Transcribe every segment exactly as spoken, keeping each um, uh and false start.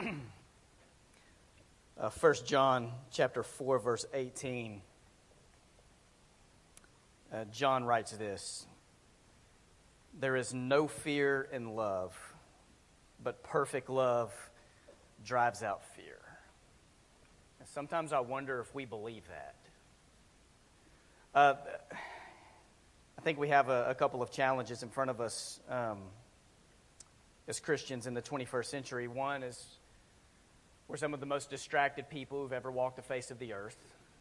uh, First John chapter four, verse eighteen. Uh, John writes this: "There is no fear in love, but perfect love drives out fear." And sometimes I wonder if we believe that. Uh, I think we have a, a couple of challenges in front of us um, as Christians in the twenty-first century. One is we're some of the most distracted people who've ever walked the face of the earth.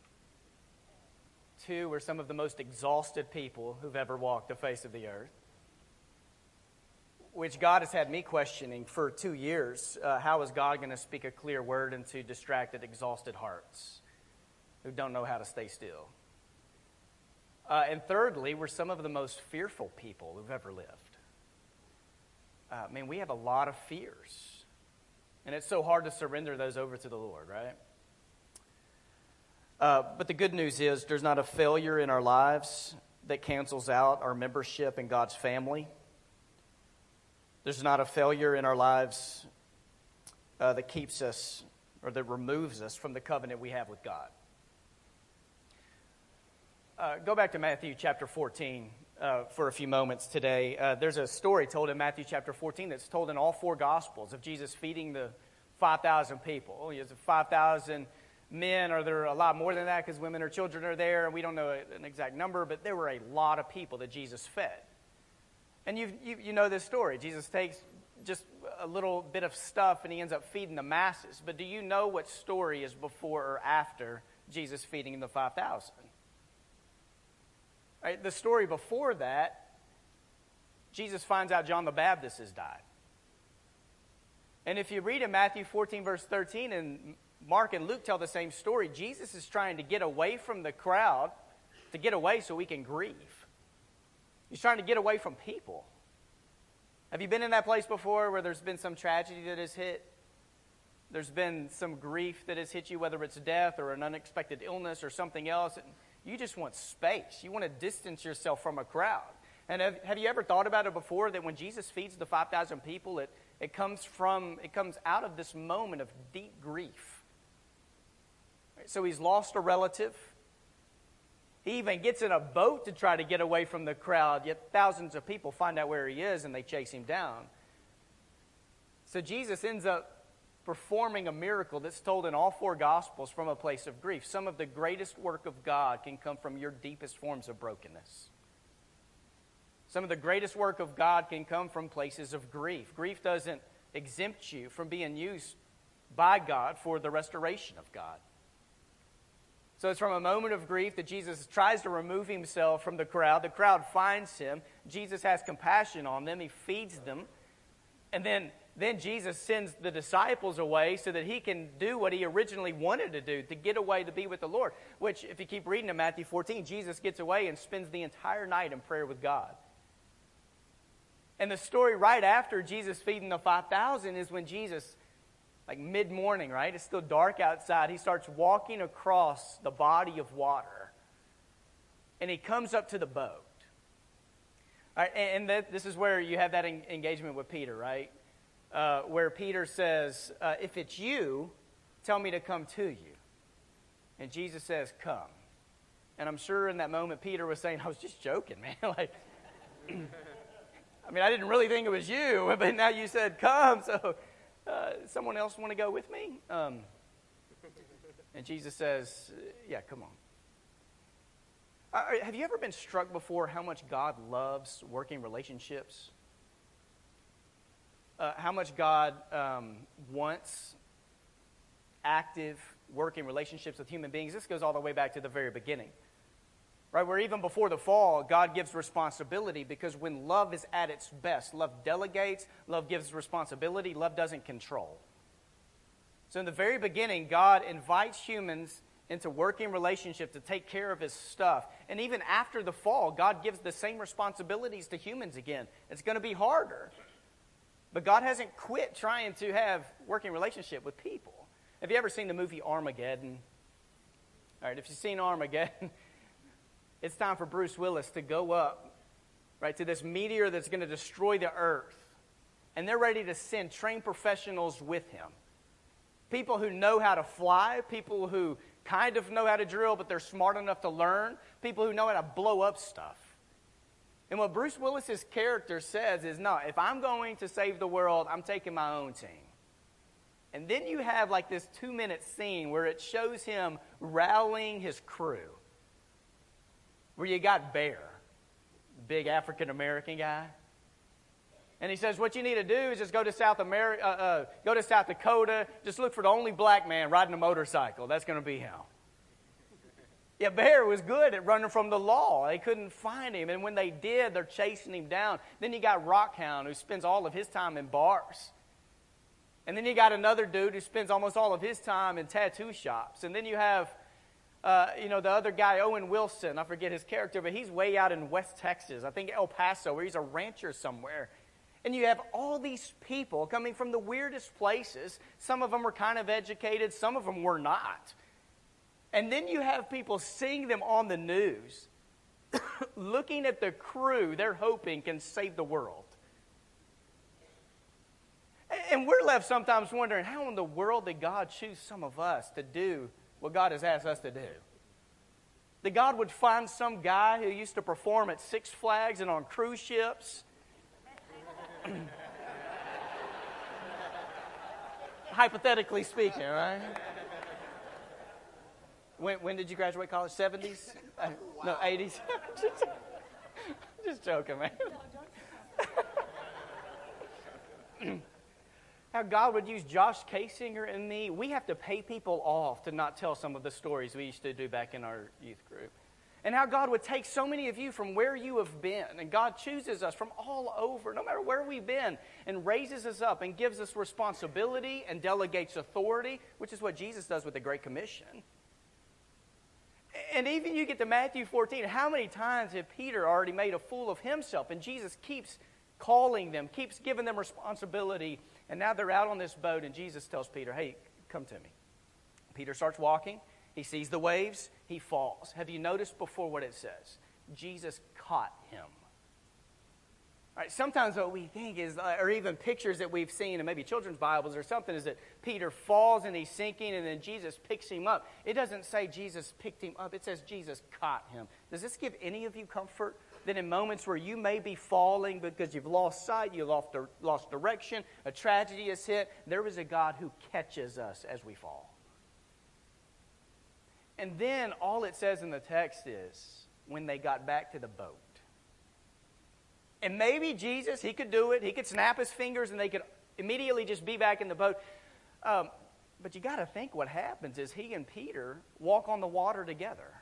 Two, we're some of the most exhausted people who've ever walked the face of the earth, which God has had me questioning for two years. Uh, how is God going to speak a clear word into distracted, exhausted hearts who don't know how to stay still? Uh, and thirdly, we're some of the most fearful people who've ever lived. Uh, I mean, we have a lot of fears, and it's so hard to surrender those over to the Lord, right? Uh, but the good news is there's not a failure in our lives that cancels out our membership in God's family. There's not a failure in our lives uh, that keeps us or that removes us from the covenant we have with God. Uh, go back to Matthew chapter fourteen uh, for a few moments today. Uh, there's a story told in Matthew chapter fourteen that's told in all four Gospels of Jesus feeding the five thousand people. He has five thousand men, or there are a lot more than that because women or children are there, and we don't know an exact number, but there were a lot of people that Jesus fed. And you you you know this story. Jesus takes just a little bit of stuff and he ends up feeding the masses. But do you know what story is before or after Jesus feeding the five thousand? Right, the story before that, Jesus finds out John the Baptist has died. And if you read in Matthew fourteen, verse thirteen, and Mark and Luke tell the same story, Jesus is trying to get away from the crowd, to get away so he can grieve. He's trying to get away from people. Have you been in that place before where there's been some tragedy that has hit? There's been some grief that has hit you, whether it's death or an unexpected illness or something else, and you just want space. You want to distance yourself from a crowd. And have, have you ever thought about it before, that when Jesus feeds the five thousand people, it, it comes from, it comes out of this moment of deep grief. So he's lost a relative. He even gets in a boat to try to get away from the crowd, yet thousands of people find out where he is and they chase him down. So Jesus ends up performing a miracle that's told in all four Gospels from a place of grief. Some of the greatest work of God can come from your deepest forms of brokenness. Some of the greatest work of God can come from places of grief. Grief doesn't exempt you from being used by God for the restoration of God. So it's from a moment of grief that Jesus tries to remove himself from the crowd. The crowd finds him. Jesus has compassion on them. He feeds them. And then, then Jesus sends the disciples away so that he can do what he originally wanted to do, to get away to be with the Lord. Which, if you keep reading in Matthew fourteen, Jesus gets away and spends the entire night in prayer with God. And the story right after Jesus feeding the five thousand is when Jesus, like mid-morning, right? It's still dark outside. He starts walking across the body of water. And he comes up to the boat. All right, and that, this is where you have that en- engagement with Peter, right? Uh, where Peter says, uh, if it's you, tell me to come to you. And Jesus says, come. And I'm sure in that moment Peter was saying, I was just joking, man. like, I mean, I didn't really think it was you, but now you said come, so... Uh, someone else want to go with me? Um, and Jesus says, yeah, come on. Uh, have you ever been struck before how much God loves working relationships? Uh, how much God um, wants active working relationships with human beings? This goes all the way back to the very beginning. Right, where even before the fall, God gives responsibility, because when love is at its best, love delegates, love gives responsibility, love doesn't control. So in the very beginning, God invites humans into working relationship to take care of his stuff. And even after the fall, God gives the same responsibilities to humans again. It's going to be harder. But God hasn't quit trying to have working relationship with people. Have you ever seen the movie Armageddon? All right, if you've seen Armageddon... It's time for Bruce Willis to go up, right, to this meteor that's going to destroy the earth. And they're ready to send trained professionals with him. people who know how to fly, people who kind of know how to drill, but they're smart enough to learn, people who know how to blow up stuff. And what Bruce Willis's character says is, no, if I'm going to save the world, I'm taking my own team. And then you have like this two-minute scene where it shows him rallying his crew. Where you got Bear, the big African-American guy. And he says, what you need to do is just go to South America, uh, uh, go to South Dakota, just look for the only black man riding a motorcycle. That's going to be him. Yeah, Bear was good at running from the law. They couldn't find him. And when they did, they're chasing him down. Then you got Rockhound, who spends all of his time in bars. And then you got another dude who spends almost all of his time in tattoo shops. And then you have, uh, you know, the other guy, Owen Wilson. I forget his character, but he's way out in West Texas. I think El Paso, where he's a rancher somewhere. And you have all these people coming from the weirdest places. Some of them were kind of educated. Some of them were not. And then you have people seeing them on the news, looking at the crew they're hoping can save the world. And we're left sometimes wondering, how in the world did God choose some of us to do what God has asked us to do? That God would find some guy who used to perform at Six Flags and on cruise ships. Hypothetically speaking, right? When, when did you graduate college? seventies? Uh, no, eighties? just, just joking, man. How God would use Josh Kasinger and me. We have to pay people off to not tell some of the stories we used to do back in our youth group. And how God would take so many of you from where you have been. And God chooses us from all over, no matter where we've been, and raises us up and gives us responsibility and delegates authority, which is what Jesus does with the Great Commission. And even you get to Matthew fourteen, how many times have Peter already made a fool of himself? And Jesus keeps calling them, keeps giving them responsibility. And now they're out on this boat, and Jesus tells Peter, hey, come to me. Peter starts walking. He sees the waves. He falls. Have you noticed before what it says? Jesus caught him. All right, sometimes what we think is, uh, or even pictures that we've seen in maybe children's Bibles or something, is that Peter falls and he's sinking, and then Jesus picks him up. It doesn't say Jesus picked him up. It says Jesus caught him. Does this give any of you comfort? That in moments where you may be falling because you've lost sight, you've lost, lost direction, a tragedy has hit, there is a God who catches us as we fall. And then all it says in the text is, when they got back to the boat. And maybe Jesus, he could do it. He could snap his fingers and they could immediately just be back in the boat. Um, but you got to think what happens is he and Peter walk on the water together.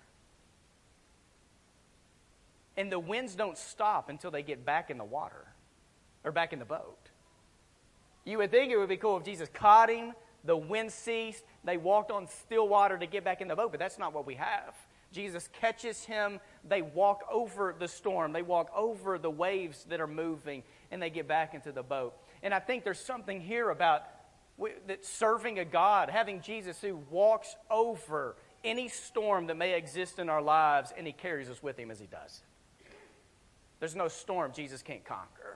And the winds don't stop until they get back in the water or back in the boat. You would think it would be cool if Jesus caught him, the wind ceased, they walked on still water to get back in the boat, but that's not what we have. Jesus catches him, they walk over the storm, they walk over the waves that are moving, and they get back into the boat. And I think there's something here about that serving a God, having Jesus who walks over any storm that may exist in our lives, and he carries us with him as he does. There's no storm Jesus can't conquer.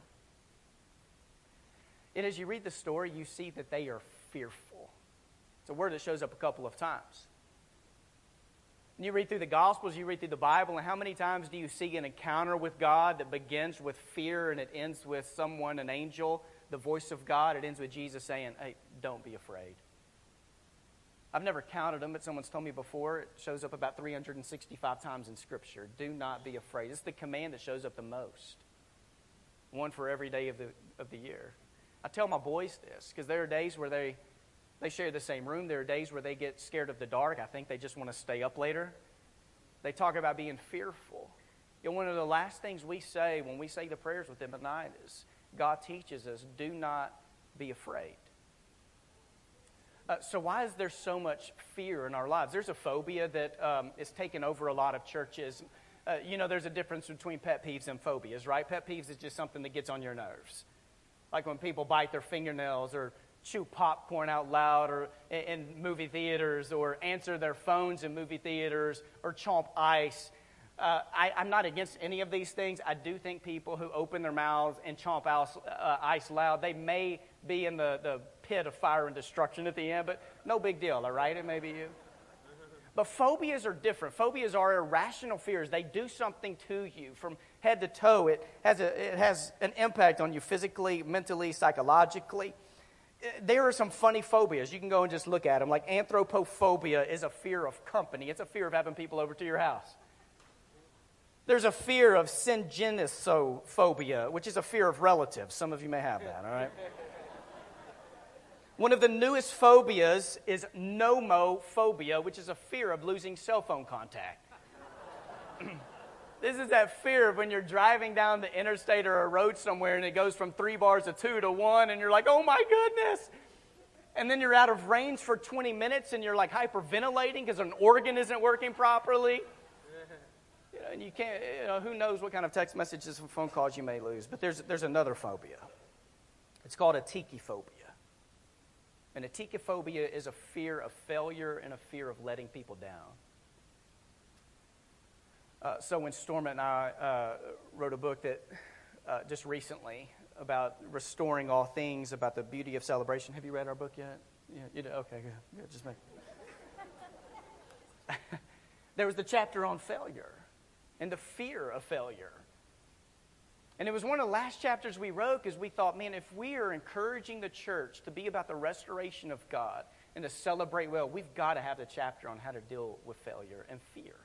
And as you read the story, you see that they are fearful. It's a word that shows up a couple of times. And you read through the Gospels, you read through the Bible, and how many times do you see an encounter with God that begins with fear and it ends with someone, an angel, the voice of God? It ends with Jesus saying, hey, don't be afraid. I've never counted them, but someone's told me before. It shows up about three hundred sixty-five times in Scripture. Do not be afraid. It's the command that shows up the most. One for every day of the of the year. I tell my boys this because there are days where they, they share the same room. There are days where they get scared of the dark. I think they just want to stay up later. They talk about being fearful. You know, one of the last things we say when we say the prayers with them at night is, God teaches us, do not be afraid. Uh, so why is there so much fear in our lives? There's a phobia that um, is taken over a lot of churches. Uh, you know, there's a difference between pet peeves and phobias, right? Pet peeves is just something that gets on your nerves. Like when people bite their fingernails or chew popcorn out loud or in, in movie theaters or answer their phones in movie theaters or chomp ice. Uh, I, I'm not against any of these things. I do think people who open their mouths and chomp ice, uh, ice loud, they may be in the, the pit of fire and destruction at the end, but no big deal, all right? It may be you. But phobias are different. Phobias are irrational fears. They do something to you from head to toe. It has, a, it has an impact on you physically, mentally, psychologically. There are some funny phobias. You can go and just look at them. Like anthropophobia is a fear of company. It's a fear of having people over to your house. There's a fear of syngenisophobia, which is a fear of relatives. Some of you may have that, all right? One of the newest phobias is nomophobia, which is a fear of losing cell phone contact. This is that fear of when you're driving down the interstate or a road somewhere and it goes from three bars of two to one and you're like, oh my goodness. And then you're out of range for twenty minutes and you're like hyperventilating because an organ isn't working properly. You know, and you can't, you know, who knows what kind of text messages and phone calls you may lose. But there's, there's another phobia. It's called atikiphobia. And atikiphobia is a fear of failure and a fear of letting people down. Uh, so when Storm and I uh, wrote a book that uh, just recently about restoring all things, about the beauty of celebration. Have you read our book yet? Yeah, you did? Okay, good. good. Just make. There was the chapter on failure and the fear of failure. And it was one of the last chapters we wrote because we thought, man, if we are encouraging the church to be about the restoration of God and to celebrate well, we've got to have the chapter on how to deal with failure and fear.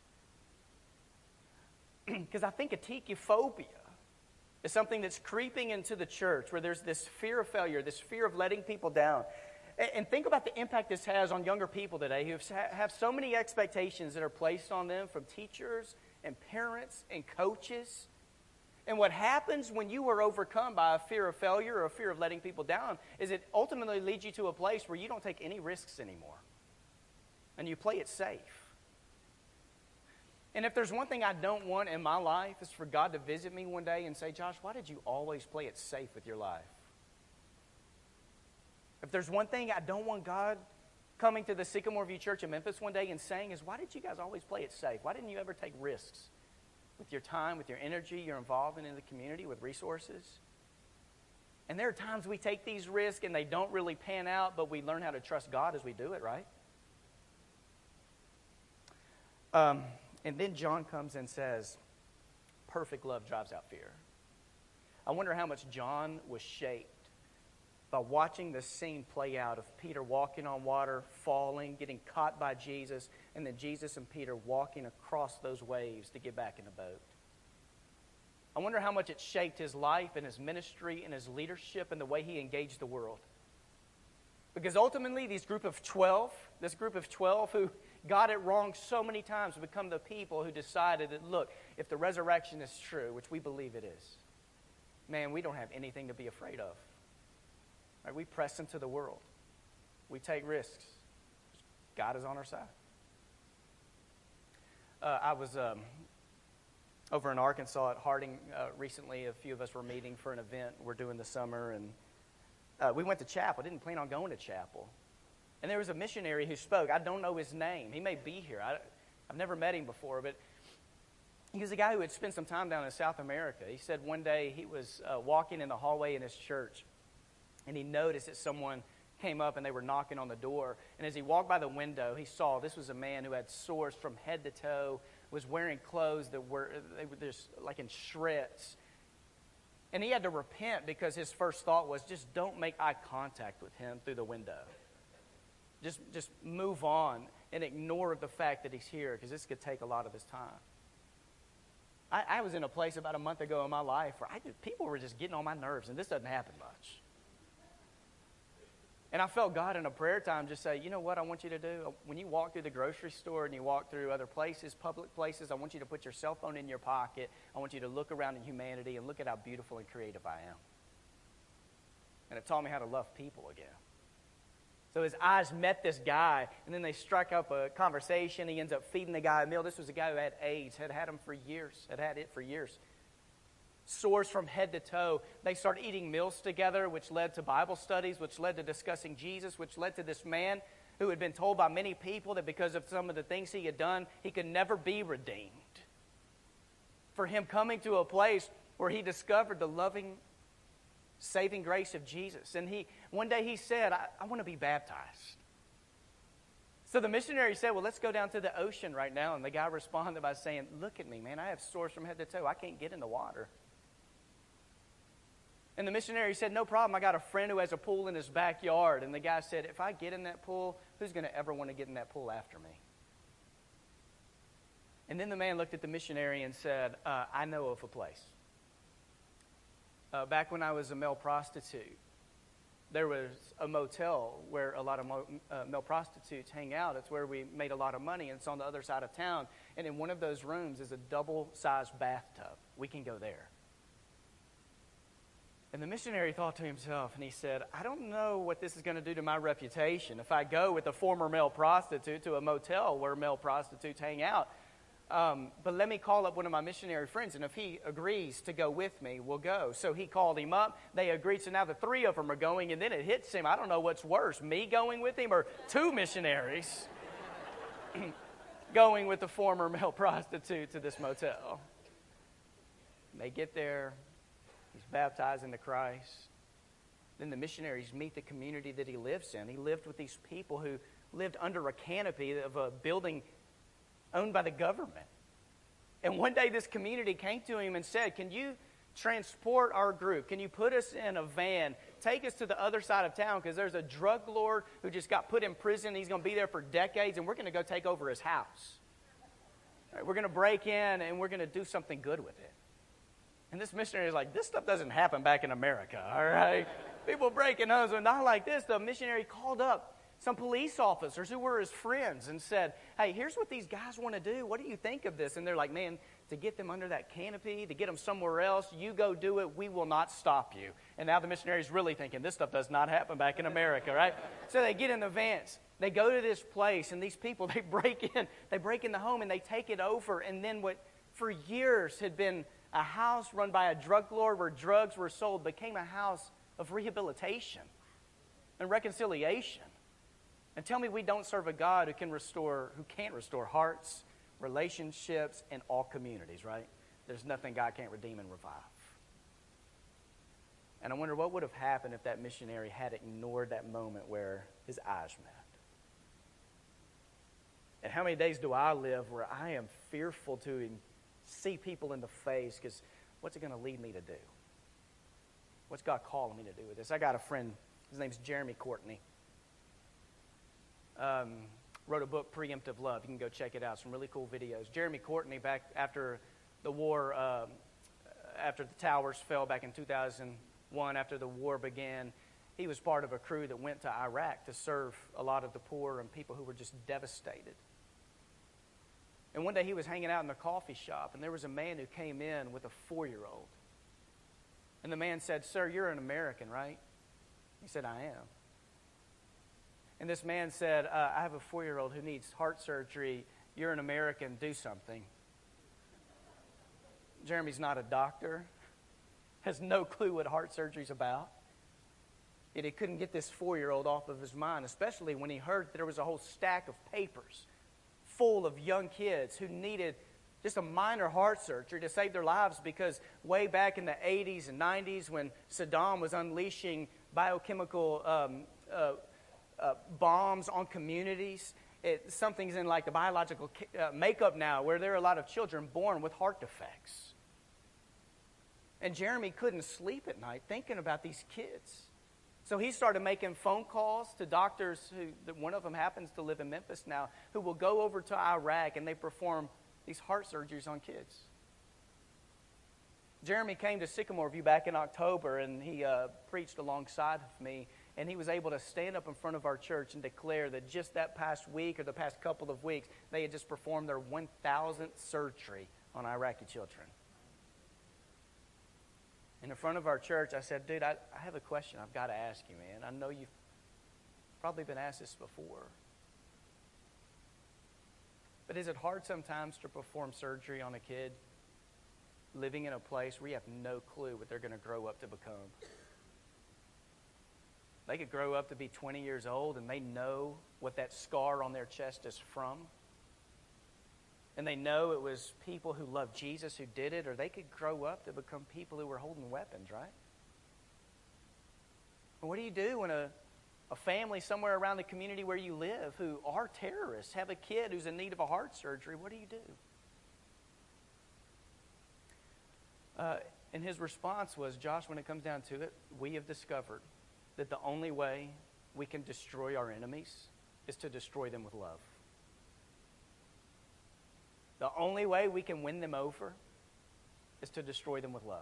Because I think atikiphobia is something that's creeping into the church where there's this fear of failure, this fear of letting people down. And think about the impact this has on younger people today who have so many expectations that are placed on them from teachers and parents and coaches. And what happens when you are overcome by a fear of failure or a fear of letting people down is it ultimately leads you to a place where you don't take any risks anymore. And you play it safe. And if there's one thing I don't want in my life, is for God to visit me one day and say, Josh, why did you always play it safe with your life? If there's one thing I don't want God coming to the Sycamore View Church in Memphis one day and saying is, why did you guys always play it safe? Why didn't you ever take risks with your time, with your energy, your involvement in the community, with resources? And there are times we take these risks and they don't really pan out, but we learn how to trust God as we do it, right? Um, and then John comes and says, perfect love drives out fear. I wonder how much John was shaped by watching the scene play out of Peter walking on water, falling, getting caught by Jesus, and then Jesus and Peter walking across those waves to get back in the boat. I wonder how much it shaped his life and his ministry and his leadership and the way he engaged the world. Because ultimately, these group of twelve, this group of twelve who got it wrong so many times have become the people who decided that, look, if the resurrection is true, which we believe it is, man, we don't have anything to be afraid of. Right, we press into the world. We take risks. God is on our side. Uh, I was um, over in Arkansas at Harding uh, recently. A few of us were meeting for an event we're doing this summer, and uh, we went to chapel. Didn't plan on going to chapel. And there was a missionary who spoke. I don't know his name. He may be here. I, I've never met him before, but he was a guy who had spent some time down in South America. He said one day he was uh, walking in the hallway in his church, and he noticed that someone came up and they were knocking on the door. And as he walked by the window, he saw this was a man who had sores from head to toe, was wearing clothes that were, they were just like in shreds. And he had to repent because his first thought was, just don't make eye contact with him through the window. Just, just move on and ignore the fact that he's here because this could take a lot of his time. I, I was in a place about a month ago in my life where I just, people were just getting on my nerves, and this doesn't happen much. And I felt God in a prayer time just say, you know what I want you to do? When you walk through the grocery store and you walk through other places, public places, I want you to put your cell phone in your pocket. I want you to look around in humanity and look at how beautiful and creative I am. And it taught me how to love people again. So his eyes met this guy, and then they struck up a conversation. He ends up feeding the guy a meal. This was a guy who had AIDS, had had him for years, had had it for years. Sores from head to toe. They started eating meals together, which led to Bible studies, which led to discussing Jesus, which led to this man who had been told by many people that because of some of the things he had done, he could never be redeemed. For him coming to a place where he discovered the loving saving grace of Jesus. And he one day he said, I, I want to be baptized. So the missionary said, well, let's go down to the ocean right now. And the guy responded by saying, look at me, man. I have sores from head to toe. I can't get in the water. And the missionary said, no problem. I got a friend who has a pool in his backyard. And the guy said, if I get in that pool, who's going to ever want to get in that pool after me? And then the man looked at the missionary and said, uh, I know of a place. Uh, back when I was a male prostitute, there was a motel where a lot of mo- uh, male prostitutes hang out. It's where we made a lot of money, and it's on the other side of town. And in one of those rooms is a double-sized bathtub. We can go there. And the missionary thought to himself, and he said, I don't know what this is going to do to my reputation if I go with a former male prostitute to a motel where male prostitutes hang out. Um, but let me call up one of my missionary friends, and if he agrees to go with me, we'll go. So he called him up. They agreed. So now the three of them are going, and then it hits him. I don't know what's worse, me going with him or two missionaries going with the former male prostitute to this motel. They get there. He's baptized into Christ. Then the missionaries meet the community that he lives in. He lived with these people who lived under a canopy of a building owned by the government. And one day this community came to him and said, can you transport our group? Can you put us in a van? Take us to the other side of town because there's a drug lord who just got put in prison. He's going to be there for decades, and we're going to go take over his house. All right, we're going to break in, and we're going to do something good with it. And this missionary is like, this stuff doesn't happen back in America, all right? People breaking homes, but not like this. The missionary called up some police officers who were his friends and said, hey, here's what these guys want to do. What do you think of this? And they're like, man, to get them under that canopy, to get them somewhere else, you go do it. We will not stop you. And now the missionary's really thinking, this stuff does not happen back in America, right? So they get in the vans. They go to this place, and these people, they break in. They break in the home, and they take it over. And then what for years had been a house run by a drug lord where drugs were sold became a house of rehabilitation and reconciliation. And tell me we don't serve a God who can restore, who can't restore hearts, relationships, and all communities, right? There's nothing God can't redeem and revive. And I wonder what would have happened if that missionary had ignored that moment where his eyes met. And how many days do I live where I am fearful to see people in the face because what's it going to lead me to do? What's God calling me to do with this? I got a friend, his name's Jeremy Courtney. Um, wrote a book, Preemptive Love. You can go check it out. Some really cool videos. Jeremy Courtney, back after the war, uh, after the towers fell back in two thousand one, after the war began, he was part of a crew that went to Iraq to serve a lot of the poor and people who were just devastated. And one day he was hanging out in a coffee shop, and there was a man who came in with a four-year-old. And the man said, sir, you're an American, right? He said, I am. And this man said, uh, I have a four-year-old who needs heart surgery. You're an American. Do something. Jeremy's not a doctor. Has no clue what heart surgery's about. Yet he couldn't get this four-year-old off of his mind, especially when he heard that there was a whole stack of papers full of young kids who needed just a minor heart surgery to save their lives because way back in the eighties and nineties when Saddam was unleashing biochemical um, uh, Uh, bombs on communities. It, something's in like the biological uh, makeup now where there are a lot of children born with heart defects. And Jeremy couldn't sleep at night thinking about these kids. So he started making phone calls to doctors who, that one of them happens to live in Memphis now, who will go over to Iraq and they perform these heart surgeries on kids. Jeremy came to Sycamore View back in October and he uh, preached alongside of me. And he was able to stand up in front of our church and declare that just that past week or the past couple of weeks, they had just performed their one thousandth surgery on Iraqi children. And in front of our church, I said, dude, I, I have a question I've got to ask you, man. I know you've probably been asked this before. But is it hard sometimes to perform surgery on a kid living in a place where you have no clue what they're going to grow up to become? They could grow up to be twenty years old and they know what that scar on their chest is from. And they know it was people who loved Jesus who did it, or they could grow up to become people who were holding weapons, right? What do you do when a, a family somewhere around the community where you live who are terrorists have a kid who's in need of a heart surgery? What do you do? Uh, and his response was, Josh, when it comes down to it, we have discovered that the only way we can destroy our enemies is to destroy them with love. The only way we can win them over is to destroy them with love.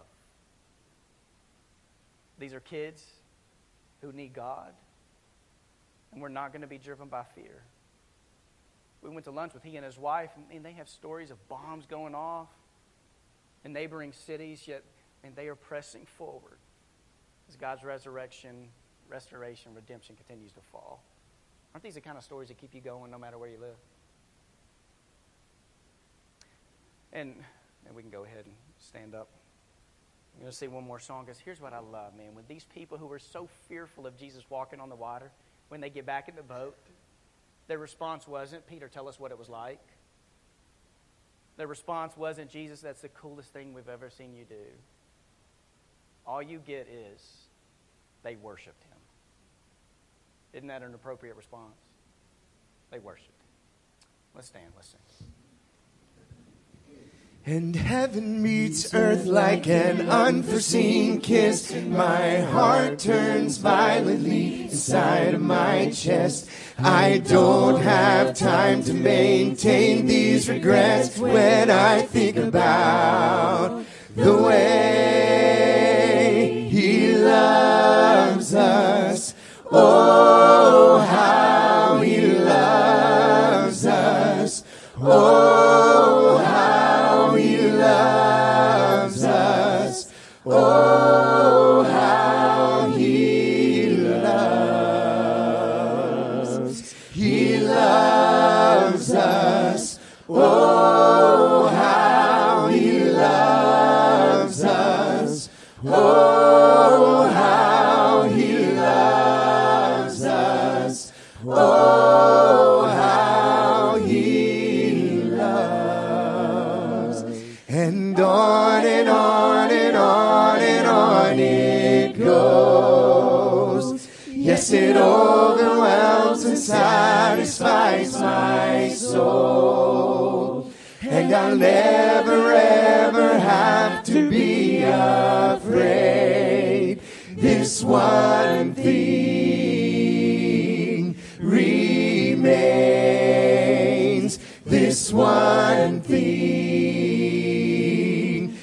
These are kids who need God, and we're not going to be driven by fear. We went to lunch with he and his wife, and man, they have stories of bombs going off in neighboring cities, yet and they are pressing forward as God's resurrection, restoration, redemption continues to fall. Aren't these the kind of stories that keep you going no matter where you live? And, and we can go ahead and stand up. I'm going to sing one more song, because here's what I love, man. When these people who were so fearful of Jesus walking on the water, when they get back in the boat, their response wasn't, Peter, tell us what it was like. Their response wasn't, Jesus, that's the coolest thing we've ever seen you do. All you get is, they worshiped him. Isn't that an appropriate response? They worshiped him. Let's stand, let's sing. And heaven meets earth like an unforeseen kiss. My heart turns violently inside of my chest. I don't have time to maintain these regrets when I think about the way he loves us. Oh, how he loves us. Oh, how he loves us. Oh, how he loves. He loves us. Oh, how he loves us. Oh, how he loves us. Oh, how he loves. And on and on and on and on it goes. Yes, it overwhelms and satisfies my soul. And I'll never ever have to be afraid. This one thing remains. This one thing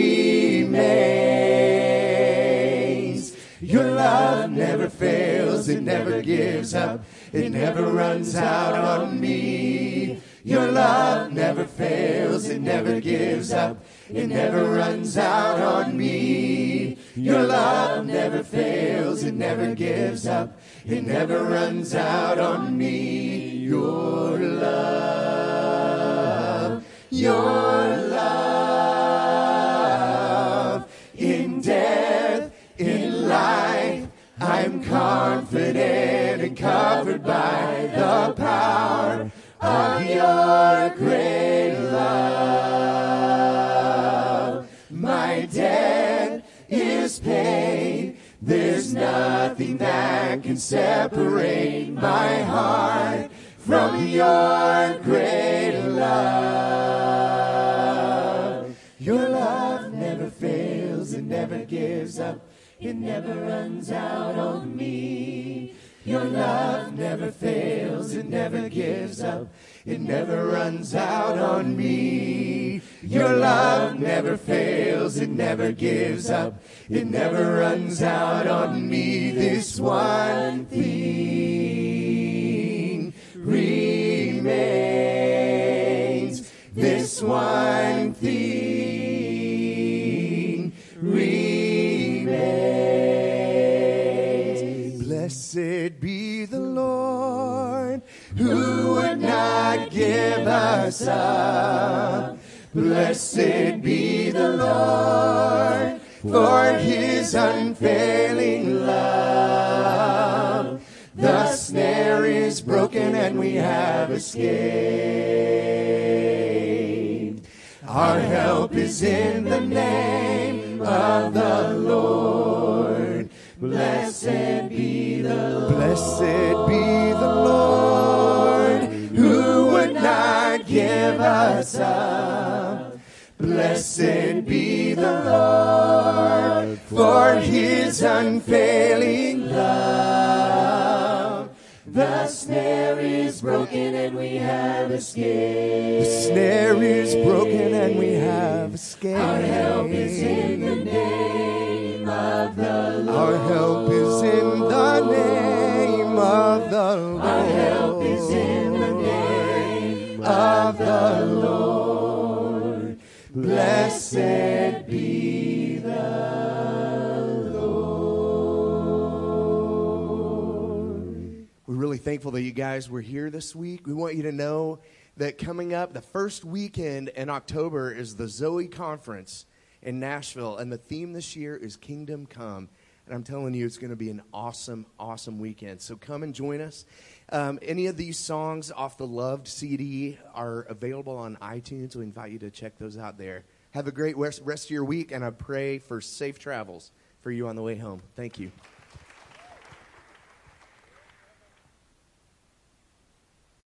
remains. Your love never fails, it never gives up, it never runs out on me. Your love never fails, it never gives up, it never runs out on me. Your love never fails, it never gives up, it never runs out on me. Your love, your love, in death, in life, I'm confident and covered by the power of your great love. My debt is paid. There's nothing that can separate my heart from your great love. Your love never fails, it never gives up, it never runs out on me. Your love never fails, it never gives up, it never runs out on me. Your love never fails, it never gives up, it never runs out on me. This one thing remains. This one thing remains. Blessed be the Lord, who would not give us up. Blessed be the Lord, for his unfailing love. The snare is broken and we have escaped. Our help is in the name of the Lord. Blessed Blessed be the Lord, who would not give us up. Blessed be the Lord, for his unfailing love. The snare is broken and we have escaped. The snare is broken and we have escaped. Our help is in the name of the Lord. Our help is in the name of the Lord. Our help is in the name of the Lord. Blessed be the Lord. We're really thankful that you guys were here this week. We want you to know that coming up, the first weekend in October is the Zoe Conference in Nashville, and the theme this year is Kingdom Come. And I'm telling you, it's going to be an awesome, awesome weekend. So come and join us. Um, any of these songs off the Loved C D are available on iTunes. We invite you to check those out there. Have a great rest, rest of your week, and I pray for safe travels for you on the way home. Thank you.